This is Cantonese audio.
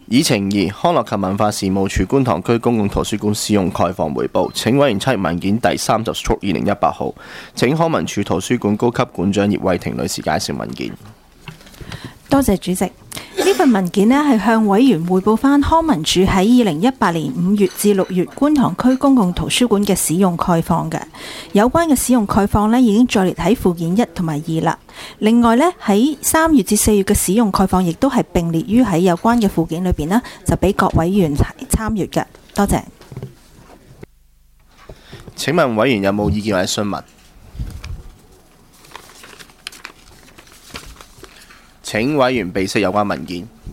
議程2康樂及文化事務署觀塘區公共圖書館使用概況彙報，請委員測閱文件第30/2018號。請康文署圖書館高級館長葉慧婷女士介紹文件。 多謝主席。呢份文件呢係向委員匯報翻康文署喺2018年5月至6月觀塘區公共圖書館嘅使用概況嘅。有關嘅使用概況呢已經載列喺附件1同埋2啦。另外呢，喺3月至4月嘅使用概況亦都係並列於喺有關嘅附件裏邊啦，就俾各委員參閱嘅。多謝。 請問委員有冇意見或者詢問？請委員備悉有關文件。